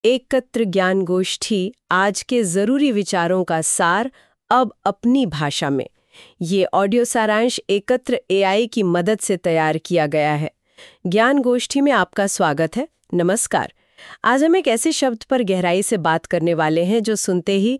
एकत्र ज्ञान गोष्ठी आज के जरूरी विचारों का सार अब अपनी भाषा में। ये ऑडियो सारांश एकत्र एआई की मदद से तैयार किया गया है। ज्ञान गोष्ठी में आपका स्वागत है। नमस्कार। आज हम एक ऐसे शब्द पर गहराई से बात करने वाले हैं जो सुनते ही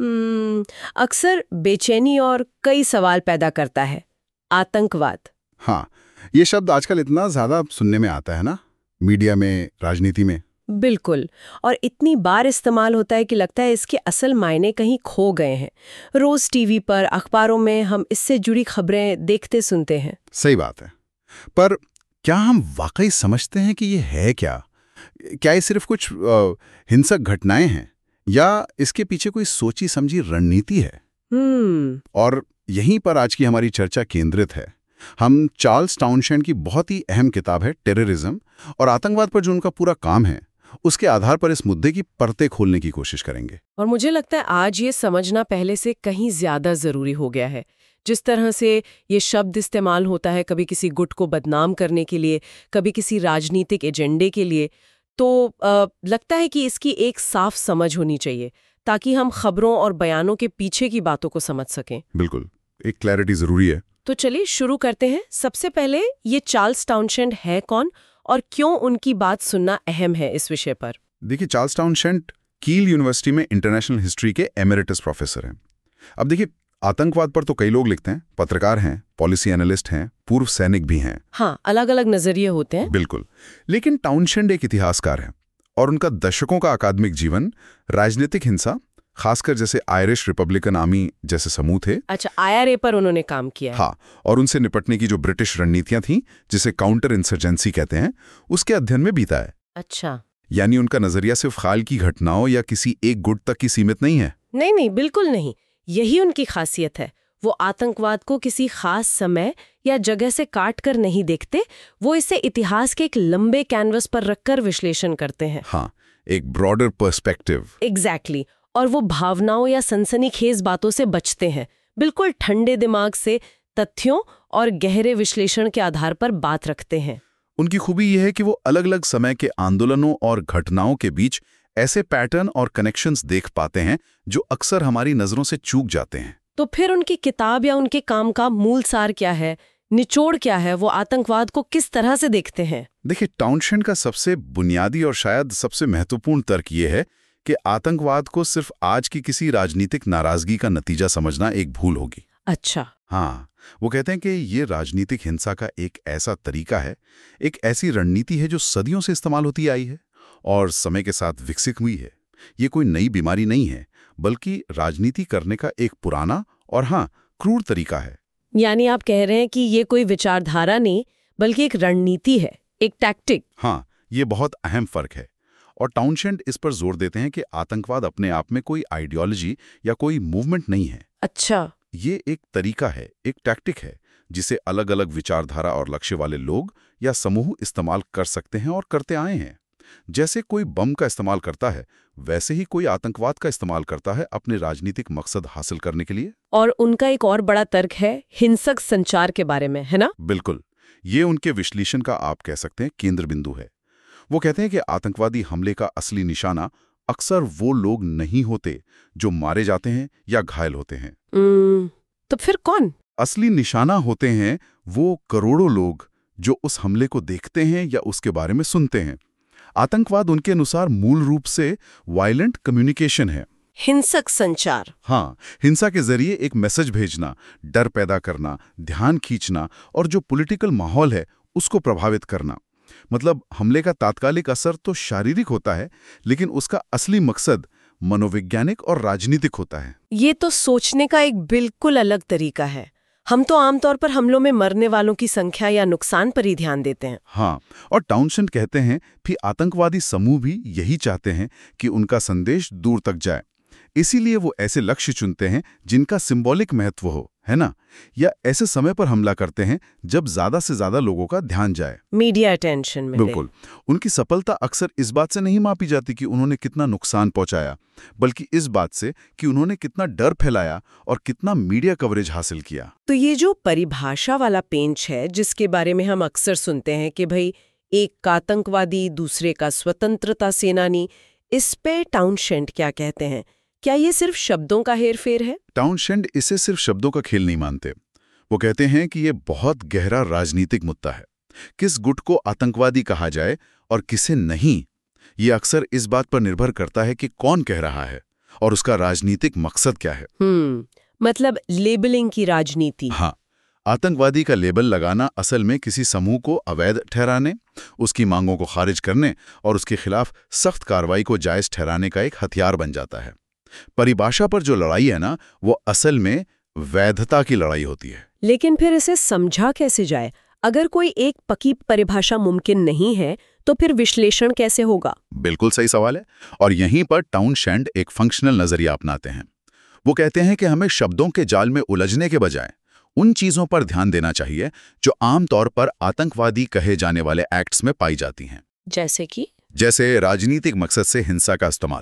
अक्सर बेचैनी और कई सवाल पैदा करता है, आतंकवाद। हाँ, ये शब्द आजकल इतना ज्यादा सुनने में आता है ना, मीडिया में, राजनीति में। बिल्कुल, और इतनी बार इस्तेमाल होता है कि लगता है इसके असल मायने कहीं खो गए हैं। रोज टीवी पर, अखबारों में हम इससे जुड़ी खबरें देखते सुनते हैं। सही बात है, पर क्या हम वाकई समझते हैं कि ये है क्या? क्या ये सिर्फ कुछ हिंसक घटनाएं हैं या इसके पीछे कोई सोची समझी रणनीति है? और यहीं पर आज की हमारी चर्चा केंद्रित है। हम चार्ल्स टाउनशेंड की बहुत ही अहम किताब है टेररिज्म और आतंकवाद पर जो उनका पूरा काम है, उसके आधार पर इस मुद्दे की परतें खोलने की कोशिश करेंगे। और मुझे लगता है आज ये समझना पहले से कहीं ज्यादा जरूरी हो गया है। जिस तरह से ये शब्द इस्तेमाल होता है, कभी किसी गुट को बदनाम करने के लिए, कभी किसी राजनीतिक एजेंडे के लिए, तो लगता है कि इसकी एक साफ समझ होनी चाहिए ताकि हम खबरों और बयानों के पीछे की बातों को समझ सकें। बिल्कुल, एक क्लैरिटी जरूरी है। तो चलिए शुरू करते हैं। सबसे पहले ये चार्ल्स टाउनशेंड है कौन और क्यों उनकी बात सुनना अहम है इस विषय पर? देखिए, चार्ल्स टाउनशेंड कील यूनिवर्सिटी में इंटरनेशनल हिस्ट्री के एमेरिटस प्रोफेसर हैं। अब देखिए, आतंकवाद पर तो कई लोग लिखते हैं, पत्रकार हैं, पॉलिसी एनालिस्ट हैं, पूर्व सैनिक भी हैं। हाँ, अलग अलग नजरिए होते हैं। बिल्कुल, लेकिन टाउनशेंड एक इतिहासकार हैं और उनका दशकों का अकादमिक जीवन राजनीतिक हिंसा, खासकर जैसे आयरिश रिपब्लिकन आर्मी जैसे समूह थे। अच्छा, आईआरए पर उन्होंने काम किया है। हाँ, और उनसे निपटने की जो ब्रिटिश रणनीतियां थीं, जिसे काउंटर इंसर्जेंसी कहते हैं, उसके अध्ययन में बीता है। अच्छा, यानी उनका नजरिया सिर्फ हाल की घटनाओं या किसी एक गुट तक की सीमित नहीं है। नहीं, बिल्कुल नहीं। यही उनकी खासियत है। वो आतंकवाद को किसी खास समय या जगह से काट कर नहीं देखते, वो इसे इतिहास के एक लंबे कैनवस पर रखकर विश्लेषण करते हैं। हाँ, एक ब्रॉडर पर्सपेक्टिव। एग्जैक्टली। और वो भावनाओं या सनसनीखेज बातों से बचते हैं। बिल्कुल ठंडे दिमाग से तथ्यों और गहरे विश्लेषण के आधार पर बात रखते हैं। उनकी खूबी यह है कि वो अलग अलग समय के आंदोलनों और घटनाओं के बीच ऐसे पैटर्न और कनेक्शंस देख पाते हैं जो अक्सर हमारी नजरों से चूक जाते हैं। तो फिर उनकी किताब या उनके काम का मूल सार क्या है, निचोड़ क्या है? वो आतंकवाद को किस तरह से देखते हैं? देखिए, टाउनशेंड का सबसे बुनियादी और शायद सबसे महत्वपूर्ण तर्क ये है कि आतंकवाद को सिर्फ आज की किसी राजनीतिक नाराजगी का नतीजा समझना एक भूल होगी। अच्छा। हाँ, वो कहते हैं कि ये राजनीतिक हिंसा का एक ऐसा तरीका है, एक ऐसी रणनीति है जो सदियों से इस्तेमाल होती आई है और समय के साथ विकसित हुई है। ये कोई नई बीमारी नहीं है, बल्कि राजनीति करने का एक पुराना और हाँ, क्रूर तरीका है। यानी आप कह रहे हैं कि ये कोई विचारधारा नहीं, बल्कि एक रणनीति है, एक टैक्टिक। हाँ, ये बहुत अहम फर्क है। और टाउनशेंड इस पर जोर देते हैं कि आतंकवाद अपने आप में कोई आइडियोलॉजी या कोई मूवमेंट नहीं है। अच्छा। ये एक तरीका है, एक टैक्टिक है, जिसे अलग अलग विचारधारा और लक्ष्य वाले लोग या समूह इस्तेमाल कर सकते हैं और करते आए हैं। जैसे कोई बम का इस्तेमाल करता है, वैसे ही कोई आतंकवाद का इस्तेमाल करता है अपने राजनीतिक मकसद हासिल करने के लिए। और उनका एक और बड़ा तर्क है हिंसक संचार के बारे में, है ना? बिल्कुल, ये उनके विश्लेषण का आप कह सकते हैं केंद्र बिंदु है। वो कहते हैं कि आतंकवादी हमले का असली निशाना अक्सर वो लोग नहीं होते जो मारे जाते हैं या घायल होते हैं। तो फिर कौन असली निशाना होते हैं? वो करोड़ों लोग जो उस हमले को देखते हैं या उसके बारे में सुनते हैं। आतंकवाद उनके अनुसार मूल रूप से वायलेंट कम्युनिकेशन है, हिंसक संचार। हाँ, हिंसा के जरिए एक मैसेज भेजना, डर पैदा करना, ध्यान खींचना और जो पॉलिटिकल माहौल है उसको प्रभावित करना। मतलब हमले का तात्कालिक असर तो शारीरिक होता है, लेकिन उसका असली मकसद मनोवैज्ञानिक और राजनीतिक होता है। ये तो सोचने का एक बिल्कुल अलग तरीका है। हम तो आमतौर पर हमलों में मरने वालों की संख्या या नुकसान पर ही ध्यान देते हैं। हाँ, और टाउनशेंड कहते हैं कि आतंकवादी समूह भी यही चाहते हैं कि उनका संदेश दूर तक जाए। इसीलिए वो ऐसे लक्ष्य चुनते हैं जिनका सिंबॉलिक महत्व हो, है ना, या ऐसे समय पर हमला करते हैं जब ज्यादा से ज्यादा लोगों का ध्यान जाए, मीडिया अटेंशन में। बिल्कुल। उनकी सफलता अक्सर इस बात से नहीं मापी जाती कि उन्होंने कितना नुकसान पहुंचाया, बल्कि इस बात से कि उन्होंने कितना डर फैलाया और कितना मीडिया कवरेज हासिल किया। तो ये जो परिभाषा वाला पेंच है जिसके बारे में हम अक्सर सुनते हैं कि भाई एक आतंकवादी, दूसरे का स्वतंत्रता सेनानी, इस पे टाउनशेंड क्या कहते हैं? क्या ये सिर्फ शब्दों का हेरफेर है? टाउनशेंड इसे सिर्फ शब्दों का खेल नहीं मानते। वो कहते हैं कि ये बहुत गहरा राजनीतिक मुद्दा है। किस गुट को आतंकवादी कहा जाए और किसे नहीं, ये अक्सर इस बात पर निर्भर करता है कि कौन कह रहा है और उसका राजनीतिक मकसद क्या है। मतलब लेबलिंग की राजनीति। हाँ, आतंकवादी का लेबल लगाना असल में किसी समूह को अवैध ठहराने, उसकी मांगों को खारिज करने और उसके खिलाफ सख्त कार्रवाई को जायज ठहराने का एक हथियार बन जाता है। परिभाषा पर जो लड़ाई है ना, वो असल में वैधता की लड़ाई होती है। लेकिन फिर इसे समझा कैसे जाए? अगर कोई एक पक्की परिभाषा मुमकिन नहीं है, तो फिर विश्लेषण कैसे होगा? बिल्कुल सही सवाल है। और यहीं पर टाउनशेंड एक फंक्शनल नजरिया अपनाते हैं। वो कहते हैं कि हमें शब्दों के जाल में उलझने के बजाय उन चीजों पर ध्यान देना चाहिए जो आमतौर पर आतंकवादी कहे जाने वाले एक्ट्स में पाई जाती हैं। जैसे राजनीतिक मकसद से हिंसा का इस्तेमाल,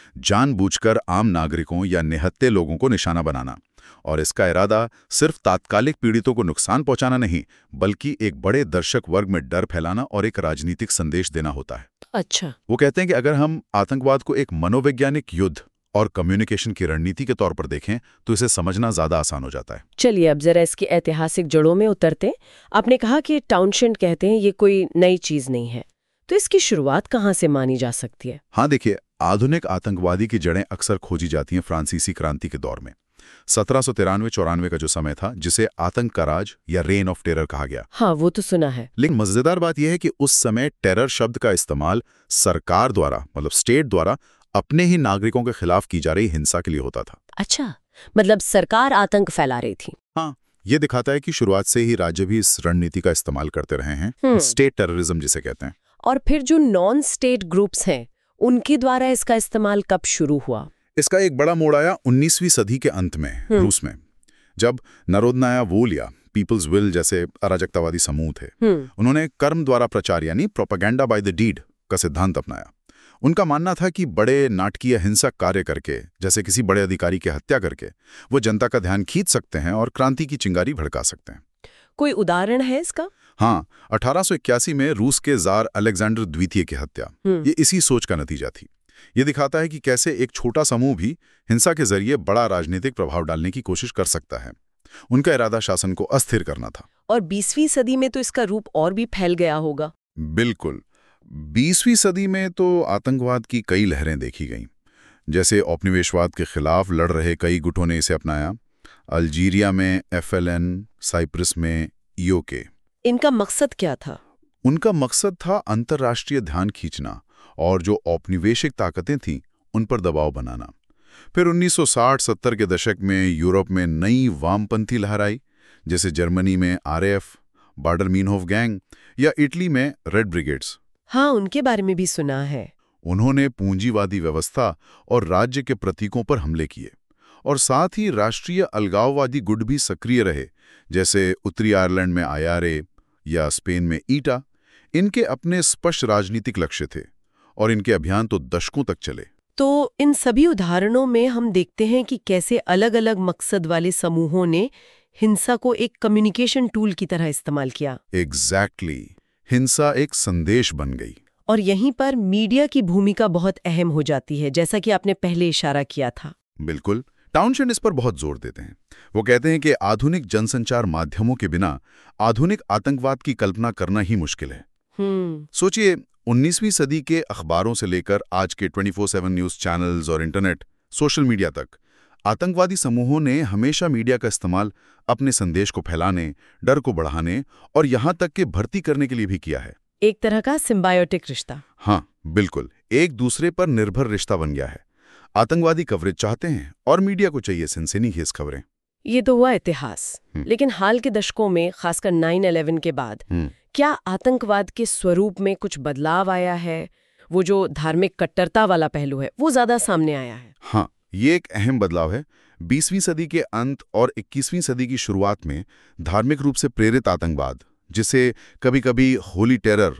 जानबूझकर आम नागरिकों या निहत्थे लोगों को निशाना बनाना, और इसका इरादा सिर्फ तात्कालिक पीड़ितों को नुकसान पहुंचाना नहीं, बल्कि एक बड़े दर्शक वर्ग में डर फैलाना और एक राजनीतिक संदेश देना होता है। अच्छा। वो कहते हैं कि अगर हम आतंकवाद को एक मनोवैज्ञानिक युद्ध और कम्युनिकेशन की रणनीति के तौर पर देखें तो इसे समझना ज्यादा आसान हो जाता है। चलिए अब जरा इसकी ऐतिहासिक जड़ों में उतरते। आपने कहा कि टाउनशेंड कहते हैं ये कोई नई चीज नहीं है, तो इसकी शुरुआत कहाँ से मानी जा सकती है? हाँ देखिए, आधुनिक आतंकवादी की जड़ें अक्सर खोजी जाती हैं फ्रांसीसी क्रांति के दौर में। 1793-94 का जो समय था, जिसे आतंक का राज या रेन ऑफ टेरर कहा गया। हाँ, वो तो सुना है। लेकिन मजेदार बात यह है कि उस समय टेरर शब्द का इस्तेमाल सरकार द्वारा, मतलब स्टेट द्वारा, अपने ही नागरिकों के खिलाफ की जा रही हिंसा के लिए होता था। अच्छा, मतलब सरकार आतंक फैला रही थी। हाँ, ये दिखाता है कि शुरुआत से ही राज्य भी इस रणनीति का इस्तेमाल करते रहे हैं, स्टेट टेररिज्म जिसे कहते हैं। और फिर जो नॉन स्टेट ग्रुप्स हैं, उनके द्वारा इसका इस्तेमाल कब शुरू हुआ? इसका एक बड़ा मोड़ आया 19वीं सदी के अंत में रूस में, जब नरोदनाया वोल या पीपल्स विल जैसे अराजकतावादी समूह थे। उन्होंने कर्म द्वारा प्रचार यानी प्रोपेगेंडा बाय द डीड का सिद्धांत अपनाया। उनका मानना था कि बड़े नाटकीय हिंसक कार्य करके, जैसे किसी बड़े अधिकारी की हत्या करके, वो जनता का ध्यान खींच सकते हैं और क्रांति की चिंगारी भड़का सकते हैं। कोई उदाहरण है इसका? हाँ, 1881 में रूस के जार अलेक्जेंडर द्वितीय की हत्या ये इसी सोच का नतीजा थी। ये दिखाता है कि कैसे एक छोटा समूह भी हिंसा के जरिए बड़ा राजनीतिक प्रभाव डालने की कोशिश कर सकता है। उनका इरादा शासन को अस्थिर करना था। और 20वीं सदी में तो इसका रूप और भी फैल गया होगा। बिल्कुल, 20वीं सदी में तो आतंकवाद की कई लहरें देखी गईं। जैसे औपनिवेशवाद के खिलाफ लड़ रहे कई गुटों ने इसे अपनाया। अल्जीरिया में FLN, साइप्रस में EOK। इनका मकसद क्या था? उनका मकसद था अंतर्राष्ट्रीय ध्यान खींचना और जो औपनिवेशिक ताकतें थीं उन पर दबाव बनाना। फिर 1960-70 के दशक में यूरोप में नई वामपंथी लहर आई, जैसे जर्मनी में RAF, बाडर-मीनहोफ गैंग, या इटली में रेड ब्रिगेड्स। हाँ, उनके बारे में भी सुना है। उन्होंने पूंजीवादी व्यवस्था और राज्य के प्रतीकों पर हमले किए, और साथ ही राष्ट्रीय अलगाववादी गुट भी सक्रिय रहे, जैसे उत्तरी आयरलैंड में IRA या स्पेन में ETA। इनके अपने स्पष्ट राजनीतिक लक्ष्य थे और इनके अभियान तो दशकों तक चले। तो इन सभी उदाहरणों में हम देखते हैं कि कैसे अलग-अलग मकसद वाले समूहों ने हिंसा को एक कम्युनिकेशन टूल की तरह इस्तेमाल किया। एग्जैक्टली, हिंसा एक संदेश बन गई। और यहीं पर मीडिया की भूमिका बहुत अहम हो जाती है, जैसा कि आपने पहले इशारा किया था। बिल्कुल, टाउनशेंड इस पर बहुत जोर देते हैं। वो कहते हैं कि आधुनिक जनसंचार माध्यमों के बिना आधुनिक आतंकवाद की कल्पना करना ही मुश्किल है। सोचिए, 19वीं सदी के अखबारों से लेकर आज के 24/7 न्यूज चैनल्स और इंटरनेट, सोशल मीडिया तक, आतंकवादी समूहों ने हमेशा मीडिया का इस्तेमाल अपने संदेश को फैलाने, डर को बढ़ाने और यहां तक कि भर्ती करने के लिए भी किया है। एक तरह का सिम्बायोटिक रिश्ता। हाँ, बिल्कुल, एक दूसरे पर निर्भर रिश्ता बन गया है। आतंकवादी कवरेज चाहते हैं और मीडिया को चाहिए सनसनीखेज खबरें। ये तो हुआ इतिहास, लेकिन हाल के दशकों में, खासकर 9/11 के बाद, क्या आतंकवाद के स्वरूप में कुछ बदलाव आया है? वो जो धार्मिक कट्टरता वाला पहलू है, वो ज्यादा सामने आया है? हाँ, ये एक अहम बदलाव है। 20वीं सदी के अंत और 21वीं सदी की शुरुआत में धार्मिक रूप से प्रेरित आतंकवाद, जिसे कभी-कभी होली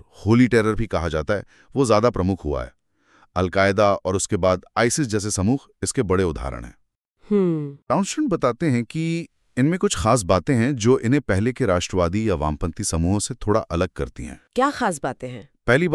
टेरर भी कहा जाता है, वो ज्यादा प्रमुख हुआ है। अल-कायदा और उसके बाद आइसिस जैसे समूह इसके बड़े उदाहरण हैं। टाउनशेंड बताते हैं कि इनमें कुछ खास बातें हैं जो इन्हें पहले के राष्ट्रवादी या वामपंथी समूहों से थोड़ा अलग करती हैं। क्या खास बातें हैं? पहली बात,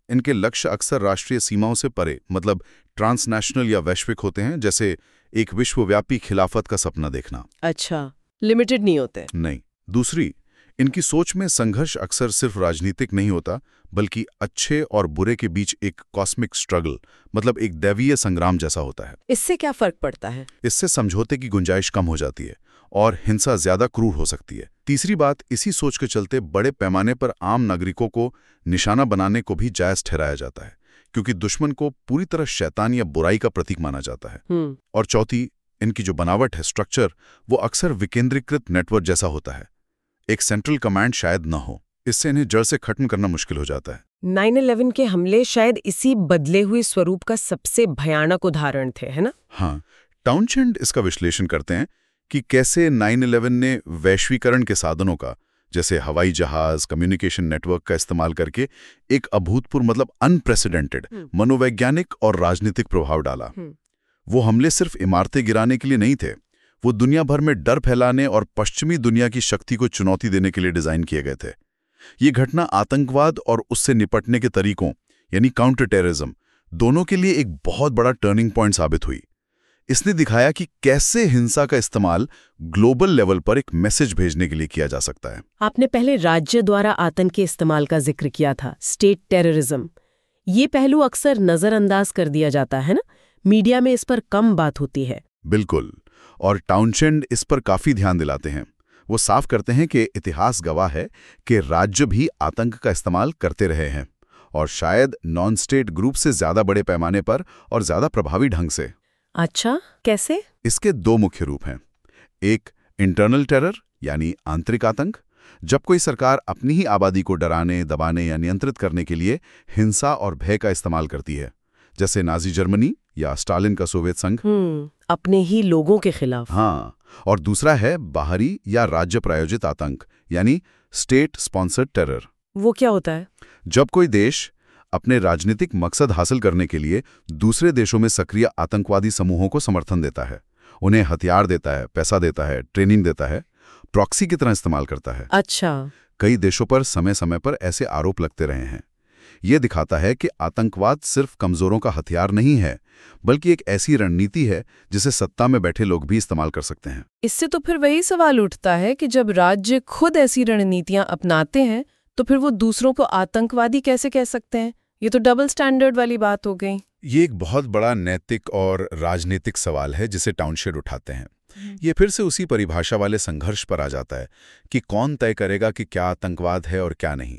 इनके लक्ष्य अक्सर राष्ट्रीय सीमाओं से परे, मतलब ट्रांसनेशनल या वैश्विक होते हैं, जैसे एक विश्वव्यापी खिलाफत का सपना देखना। अच्छा, लिमिटेड नहीं होते। नहीं। दूसरी, इनकी सोच में संघर्ष अक्सर सिर्फ राजनीतिक नहीं होता, बल्कि अच्छे और बुरे के बीच एक कॉस्मिक स्ट्रगल, मतलब एक दैवीय संग्राम जैसा होता है। इससे क्या फर्क पड़ता है? इससे समझौते की गुंजाइश कम हो जाती है और हिंसा ज्यादा क्रूर हो सकती है। तीसरी बात, इसी सोच के चलते बड़े पैमाने पर आम नागरिकों को निशाना बनाने को भी जायज ठहराया जाता है, क्योंकि दुश्मन को पूरी तरह शैतान या बुराई का प्रतीक माना जाता है। और चौथी, इनकी जो बनावट है, स्ट्रक्चर, वो अक्सर विकेंद्रीकृत नेटवर्क जैसा होता है। एक सेंट्रल कमांड शायद न हो, इससे इन्हें जड़ से खत्म करना मुश्किल हो जाता है। 9/11 के हमले शायद इसी बदले हुए स्वरूप का सबसे भयानक उदाहरण थे, है ना? हाँ, टाउनशेंड इसका विश्लेषण करते हैं कि कैसे 9/11 ने वैश्वीकरण के साधनों का, जैसे हवाई जहाज, कम्युनिकेशन नेटवर्क का इस्तेमाल करके एक अभूतपूर्व, मतलब अनप्रेसिडेंटेड मनोवैज्ञानिक और राजनीतिक प्रभाव डाला। वो हमले सिर्फ इमारतें गिराने के लिए नहीं थे, वो दुनिया भर में डर फैलाने और पश्चिमी दुनिया की शक्ति को चुनौती देने के लिए डिजाइन किए गए थे। ये घटना आतंकवाद और उससे निपटने के तरीकों, यानी काउंटर टेररिज्म, दोनों के लिए एक बहुत बड़ा टर्निंग पॉइंट साबित हुई। इसने दिखाया कि कैसे हिंसा का इस्तेमाल ग्लोबल लेवल पर एक मैसेज भेजने के लिए किया जा सकता है। आपने पहले राज्य द्वारा आतंक के इस्तेमाल का जिक्र किया था, स्टेट टेररिज्म। ये पहलू अक्सर नजरअंदाज कर दिया जाता है ना? मीडिया में इस पर कम बात होती है। बिल्कुल, और टाउनशेंड इस पर काफी ध्यान दिलाते हैं। वो साफ करते हैं कि इतिहास गवाह है कि राज्य भी आतंक का इस्तेमाल करते रहे हैं, और शायद नॉन स्टेट ग्रुप से ज्यादा बड़े पैमाने पर और ज्यादा प्रभावी ढंग से। अच्छा, कैसे? इसके दो मुख्य रूप हैं। एक, इंटरनल टेरर, यानी आंतरिक आतंक, जब कोई सरकार अपनी ही आबादी को डराने, दबाने या नियंत्रित करने के लिए हिंसा और भय का इस्तेमाल करती है, जैसे नाजी जर्मनी या स्टालिन का सोवियत संघ। अपने ही लोगों के खिलाफ। हाँ, और दूसरा है बाहरी या राज्य प्रायोजित आतंक, यानी स्टेट स्पॉन्सर्ड टेरर। वो क्या होता है? जब कोई देश अपने राजनीतिक मकसद हासिल करने के लिए दूसरे देशों में सक्रिय आतंकवादी समूहों को समर्थन देता है, उन्हें हथियार देता है, पैसा देता है, ट्रेनिंग देता है, प्रॉक्सी की तरह इस्तेमाल करता है। अच्छा। कई देशों पर समय समय पर ऐसे आरोप लगते रहे हैं। ये दिखाता है कि आतंकवाद सिर्फ कमजोरों का हथियार नहीं है, बल्कि एक ऐसी रणनीति है जिसे सत्ता में बैठे लोग भी इस्तेमाल कर सकते हैं। इससे तो फिर वही सवाल उठता है कि जब राज्य खुद ऐसी रणनीतियां अपनाते हैं, तो फिर वो दूसरों को आतंकवादी कैसे कह सकते हैं? ये तो डबल स्टैंडर्ड वाली बात हो गई। ये एक बहुत बड़ा नैतिक और राजनीतिक सवाल है जिसे टाउनशेंड उठाते हैं। ये फिर से उसी परिभाषा वाले संघर्ष पर आ जाता है कि कौन तय करेगा कि क्या आतंकवाद है और क्या नहीं।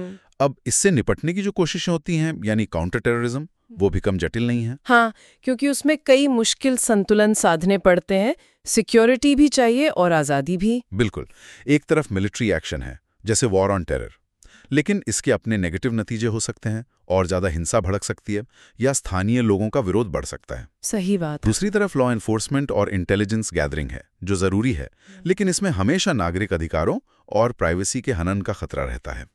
अब इससे निपटने की जो कोशिशें होती हैं, यानी काउंटर टेररिज्म, वो भी कम जटिल नहीं है। हाँ, क्योंकि उसमें कई मुश्किल संतुलन साधने पड़ते हैं। सिक्योरिटी भी चाहिए और आज़ादी भी। बिल्कुल, एक तरफ मिलिट्री एक्शन है, जैसे वॉर ऑन टेरर, लेकिन इसके अपने नेगेटिव नतीजे हो सकते हैं और ज़्यादा हिंसा भड़क सकती है या स्थानीय लोगों का विरोध बढ़ सकता है। सही बात। दूसरी तरफ लॉ एनफोर्समेंट और इंटेलिजेंस गैदरिंग है, जो ज़रूरी है, लेकिन इसमें हमेशा नागरिक अधिकारों और प्राइवेसी के हनन का खतरा रहता है।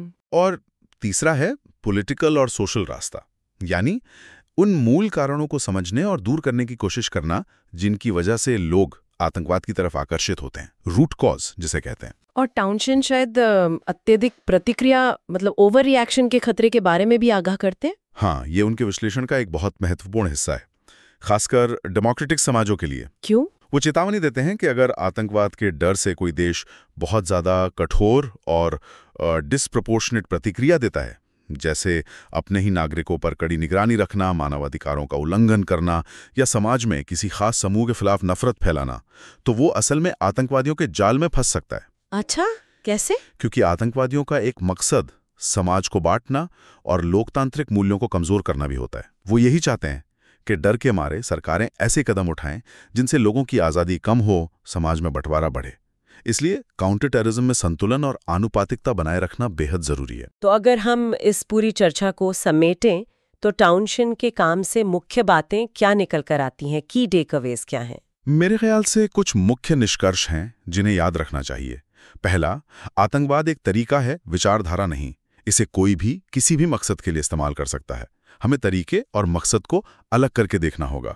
और तीसरा है पॉलिटिकल और सोशल रास्ता, यानी उन मूल कारणों को समझने और दूर करने की कोशिश करना जिनकी वजह से लोग आतंकवाद की तरफ आकर्षित होते हैं, रूट कॉज जिसे कहते हैं। और टाउनशेंड शायद अत्यधिक प्रतिक्रिया, मतलब ओवर रिएक्शन के खतरे के बारे में भी आगाह करते हैं। हाँ, ये उनके विश्लेषण का एक बहुत महत्वपूर्ण हिस्सा है, खासकर डेमोक्रेटिक समाजों के लिए। क्यों? वो चेतावनी देते हैं कि अगर आतंकवाद के डर से कोई देश बहुत ज्यादा कठोर और डिस्प्रपोर्शनेट प्रतिक्रिया देता है, जैसे अपने ही नागरिकों पर कड़ी निगरानी रखना, मानवाधिकारों का उल्लंघन करना या समाज में किसी खास समूह के खिलाफ नफरत फैलाना, तो वो असल में आतंकवादियों के जाल में फंस सकता है। अच्छा, कैसे? क्योंकि आतंकवादियों का एक मकसद समाज को बांटना और लोकतांत्रिक मूल्यों को कमजोर करना भी होता है। वो यही चाहते हैं कि डर के मारे सरकारें ऐसे कदम उठाएं जिनसे लोगों की आज़ादी कम हो, समाज में बंटवारा बढ़े। इसलिए काउंटर टेररिज्म में संतुलन और आनुपातिकता बनाए रखना बेहद जरूरी है। तो अगर हम इस पूरी चर्चा को समेटें, तो टाउनशेंड के काम से मुख्य बातें क्या निकल कर आती हैं? की टेकअवेज क्या हैं? मेरे ख्याल से कुछ मुख्य निष्कर्ष हैं जिन्हें याद रखना चाहिए। पहला, आतंकवाद एक तरीका है, विचारधारा नहीं। इसे कोई भी किसी भी मकसद के लिए इस्तेमाल कर सकता है। हमें तरीके और मकसद को अलग करके देखना होगा।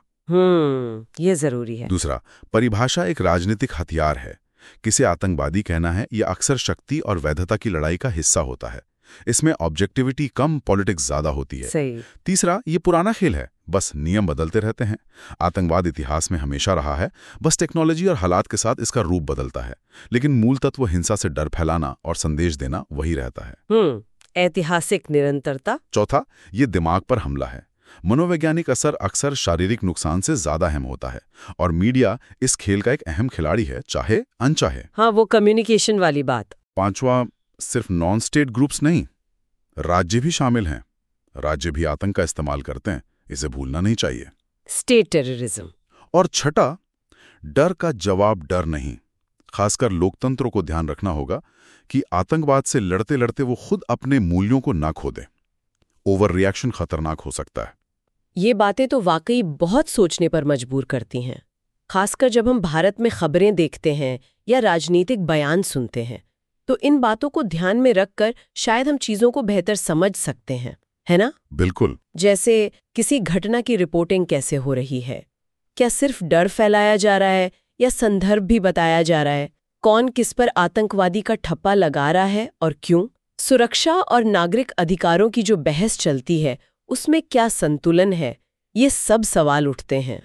ये जरूरी है। दूसरा, परिभाषा एक राजनीतिक हथियार है। किसे आतंकवादी कहना है, यह अक्सर शक्ति और वैधता की लड़ाई का हिस्सा होता है। इसमें ऑब्जेक्टिविटी कम, पॉलिटिक्स ज्यादा होती है। सही। तीसरा, ये पुराना खेल है, बस नियम बदलते रहते हैं। आतंकवाद इतिहास में हमेशा रहा है, बस टेक्नोलॉजी और हालात के साथ इसका रूप बदलता है, लेकिन मूल तत्व हिंसा से डर फैलाना और संदेश देना वही रहता है। ऐतिहासिक निरंतरता। चौथा, ये दिमाग पर हमला है। मनोवैज्ञानिक असर अक्सर शारीरिक नुकसान से ज्यादा अहम होता है, और मीडिया इस खेल का एक अहम खिलाड़ी है, चाहे अनचाहे। हाँ, वो कम्युनिकेशन वाली बात। पांचवा, सिर्फ नॉन स्टेट ग्रुप्स नहीं, राज्य भी शामिल हैं। राज्य भी आतंक का इस्तेमाल करते हैं, इसे भूलना नहीं चाहिए। State terrorism. और छठा, डर का जवाब डर नहीं। खासकर लोकतंत्रों को ध्यान रखना होगा कि आतंकवाद से लड़ते लड़ते वो खुद अपने मूल्यों को ना खो दें। ओवर रिएक्शन खतरनाक हो सकता है। ये बातें तो वाकई बहुत सोचने पर मजबूर करती हैं, खासकर जब हम भारत में खबरें देखते हैं या राजनीतिक बयान सुनते हैं, तो इन बातों को ध्यान में रखकर शायद हम चीजों को बेहतर समझ सकते हैं, है ना? बिल्कुल। जैसे किसी घटना की रिपोर्टिंग कैसे हो रही है, क्या सिर्फ डर फैलाया जा रहा है या संदर्भ भी बताया जा रहा है, कौन किस पर आतंकवादी का ठप्पा लगा रहा है और क्यों, सुरक्षा और नागरिक अधिकारों की जो बहस चलती है उसमें क्या संतुलन है, ये सब सवाल उठते हैं।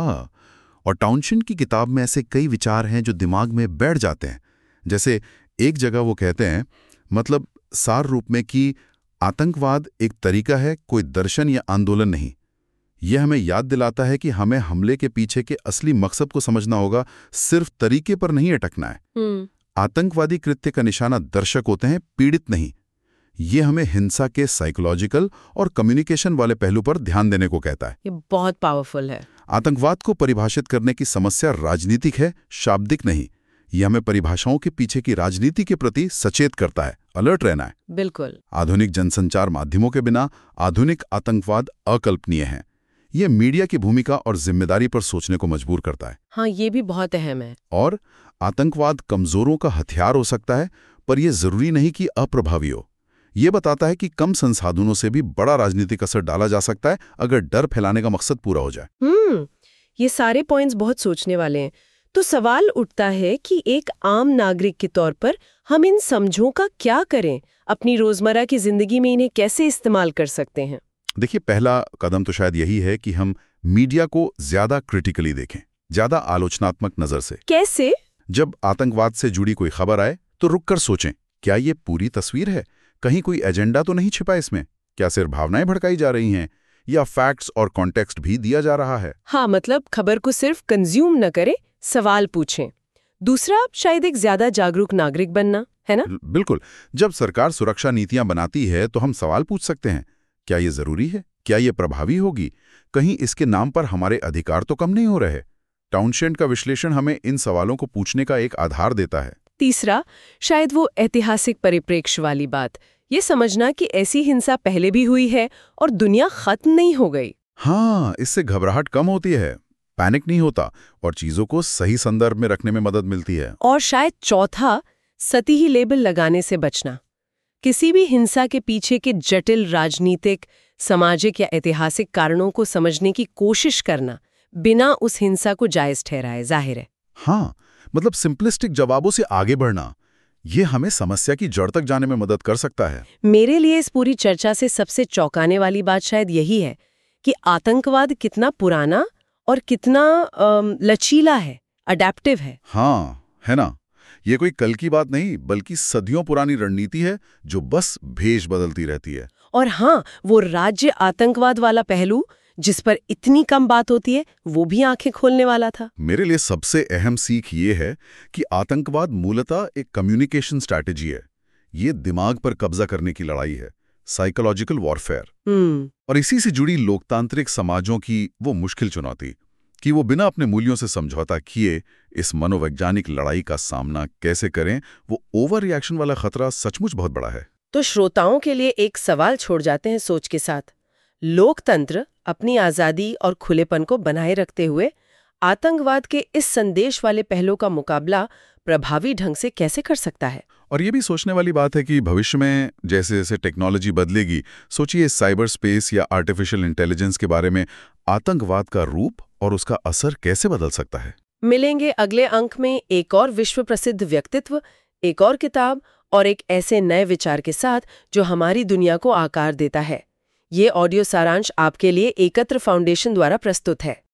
और टाउनशिंड की किताब में ऐसे कई विचार हैं जो दिमाग में बैठ जाते हैं। जैसे एक जगह वो कहते हैं, मतलब सार रूप में, कि आतंकवाद एक तरीका है, कोई दर्शन या आंदोलन नहीं। यह हमें याद दिलाता है कि हमें हमले के पीछे के असली मकसद को समझना होगा, सिर्फ तरीके पर नहीं अटकना है। आतंकवादी कृत्य का निशाना दर्शक होते हैं, पीड़ित नहीं। ये हमें हिंसा के साइकोलॉजिकल और कम्युनिकेशन वाले पहलू पर ध्यान देने को कहता है। ये बहुत पावरफुल है। आतंकवाद को परिभाषित करने की समस्या राजनीतिक है, शाब्दिक नहीं। ये हमें परिभाषाओं के पीछे की राजनीति के प्रति सचेत करता है, अलर्ट रहना है। बिल्कुल। आधुनिक जनसंचार माध्यमों के बिना आधुनिक आतंकवाद अकल्पनीय है। ये मीडिया की भूमिका और जिम्मेदारी पर सोचने को मजबूर करता है। हाँ, ये भी बहुत अहम है। और आतंकवाद कमजोरों का हथियार हो सकता है, पर यह जरूरी नहीं कि अप्रभावी हो। ये बताता है कि कम संसाधनों से भी बड़ा राजनीतिक असर डाला जा सकता है, अगर डर फैलाने का मकसद पूरा हो जाए। ये सारे पॉइंट्स बहुत सोचने वाले हैं। तो सवाल उठता है कि एक आम नागरिक के तौर पर हम इन समझों का क्या करें, अपनी रोजमर्रा की जिंदगी में इन्हें कैसे इस्तेमाल कर सकते हैं? देखिए, पहला कदम तो शायद यही है कि हम मीडिया को ज्यादा क्रिटिकली देखें, ज्यादा आलोचनात्मक नजर से। कैसे? जब आतंकवाद से जुड़ी कोई खबर आए तो रुककर सोचें, क्या ये पूरी तस्वीर है? कहीं कोई एजेंडा तो नहीं छिपा इसमें? क्या सिर्फ भावनाएं भड़काई जा रही हैं, या फैक्ट्स और कॉन्टेक्स्ट भी दिया जा रहा है? हाँ, मतलब खबर को सिर्फ कंज्यूम न करें, सवाल पूछें। दूसरा, शायद एक ज्यादा जागरूक नागरिक बनना, है ना? बिल्कुल। जब सरकार सुरक्षा नीतियां बनाती है तो हम सवाल पूछ सकते हैं, क्या ये जरूरी है? क्या ये प्रभावी होगी? कहीं इसके नाम पर हमारे अधिकार तो कम नहीं हो रहे? टाउनशिंड का विश्लेषण हमें इन सवालों को पूछने का एक आधार देता है। तीसरा, शायद वो ऐतिहासिक परिप्रेक्ष्य वाली बात, ये समझना कि ऐसी हिंसा पहले भी हुई है और दुनिया खत्म नहीं हो गई। हाँ, इससे घबराहट कम होती है, पैनिक नहीं होता, और चीजों को सही संदर्भ में रखने में मदद मिलती है। और शायद चौथा, सतही लेबल लगाने से बचना। किसी भी हिंसा के पीछे के जटिल राजनीतिक, सामाजिक या ऐतिहासिक कारणों को समझने की कोशिश करना, बिना उस हिंसा को जायज ठहराए, जाहिर है। हाँ, मतलब सिंपलिस्टिक जवाबों से आगे बढ़ना, ये हमें समस्या की जड़ तक जाने में मदद कर सकता है। मेरे लिए इस पूरी चर्चा से सबसे चौंकाने वाली बात शायद यही है कि आतंकवाद कितना पुराना और कितना लचीला है, अडैप्टिव है। हाँ, है ना? ये कोई कल की बात नहीं, बल्कि सदियों पुरानी रणनीति है जो बस भेष बदलती रहती है। और हाँ, वो राज्य आतंकवाद वाला पहलू जिस पर इतनी कम बात होती है, वो भी आंखें खोलने वाला था। मेरे लिए सबसे अहम सीख ये है कि आतंकवाद मूलतः एक कम्युनिकेशन स्ट्रैटेजी है। ये दिमाग पर कब्जा करने की लड़ाई है, साइकोलॉजिकल वॉरफेयर। और इसी से जुड़ी लोकतांत्रिक समाजों की वो मुश्किल चुनौती कि वो बिना अपने मूल्यों से समझौता किए इस मनोवैज्ञानिक लड़ाई का सामना कैसे करें। वो ओवर रिएक्शन वाला खतरा सचमुच बहुत बड़ा है। तो श्रोताओं के लिए एक सवाल छोड़ जाते हैं सोच के साथ। लोकतंत्र अपनी आज़ादी और खुलेपन को बनाए रखते हुए आतंकवाद के इस संदेश वाले पहलू का मुकाबला प्रभावी ढंग से कैसे कर सकता है? और ये भी सोचने वाली बात है कि भविष्य में जैसे जैसे टेक्नोलॉजी बदलेगी, सोचिए साइबर स्पेस या आर्टिफिशियल इंटेलिजेंस के बारे में आतंकवाद का रूप और उसका असर कैसे बदल सकता है। मिलेंगे अगले अंक में एक और विश्व प्रसिद्ध व्यक्तित्व, एक और किताब और एक ऐसे नए विचार के साथ जो हमारी दुनिया को आकार देता है। ये ऑडियो सारांश आपके लिए एकत्र फाउंडेशन द्वारा प्रस्तुत है।